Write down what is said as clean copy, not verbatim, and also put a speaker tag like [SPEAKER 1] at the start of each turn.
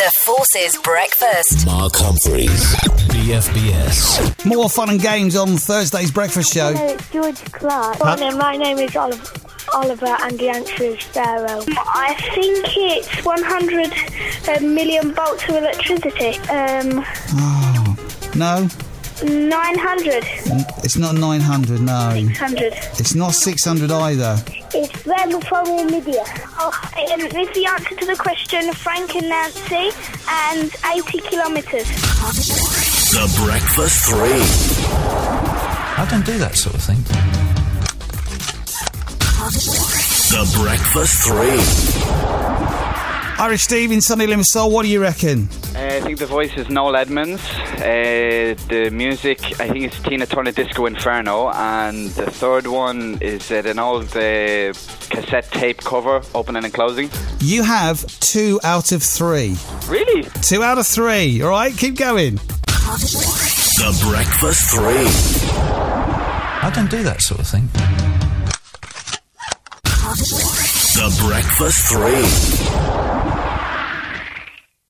[SPEAKER 1] The Forces Breakfast.
[SPEAKER 2] Mark Humphreys, BFBS.
[SPEAKER 3] More fun and games on Thursday's breakfast show.
[SPEAKER 4] Hello, it's George Clark. Morning, my name is Oliver and the answer is Pharaoh. I think it's 100 million volts of electricity.
[SPEAKER 3] No.
[SPEAKER 4] 900.
[SPEAKER 3] It's not 900, no.
[SPEAKER 4] 600.
[SPEAKER 3] It's not 600 either.
[SPEAKER 4] It's Rebel from Namibia. Is the answer to the question Frank and Nancy and 80 kilometres?
[SPEAKER 2] The Breakfast 3.
[SPEAKER 5] I don't do that sort of thing.
[SPEAKER 2] The Breakfast 3.
[SPEAKER 3] Irish Steve in Sunny Limassol, what do you reckon?
[SPEAKER 6] I think the voice is Noel Edmonds. The music, I think it's Tina Turner Disco Inferno. And the third one is an old cassette tape cover, opening and closing.
[SPEAKER 3] You have 2 out of 3.
[SPEAKER 6] Really?
[SPEAKER 3] 2 out of 3, all right? Keep going.
[SPEAKER 2] The Breakfast 3.
[SPEAKER 5] I don't do that sort of thing.
[SPEAKER 2] The Breakfast 3.